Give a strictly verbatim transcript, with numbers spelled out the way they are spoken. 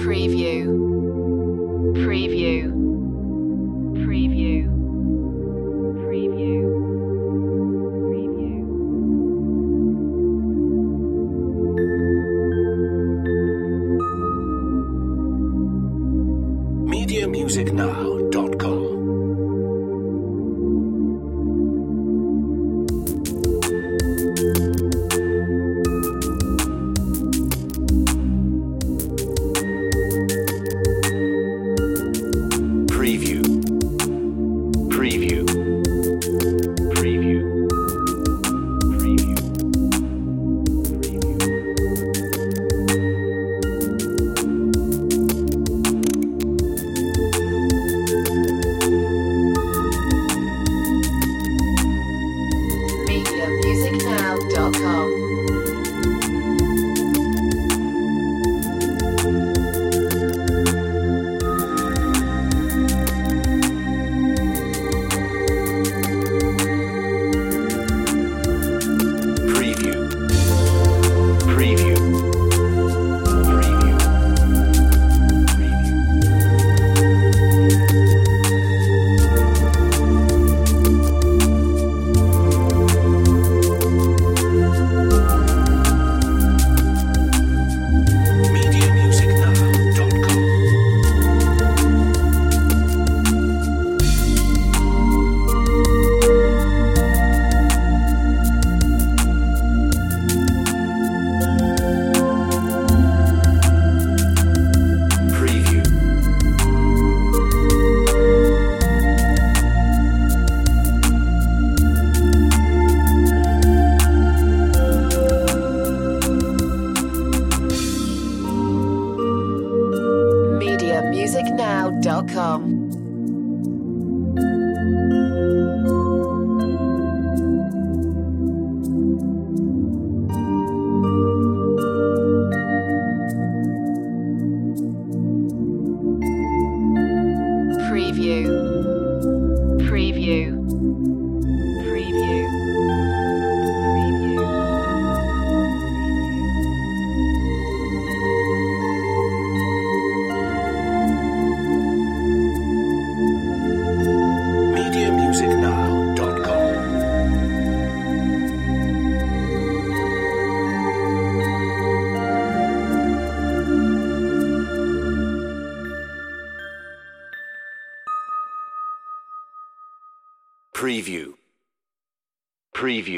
Preview. Preview. Preview. Preview. Preview. media music now dot com Preview. Preview. Preview. Preview. media music now dot com. Preview. Preview. Preview. media music now dot com Preview. media music now dot com. Preview. Preview. Preview. Preview. media music now dot com Preview. Preview.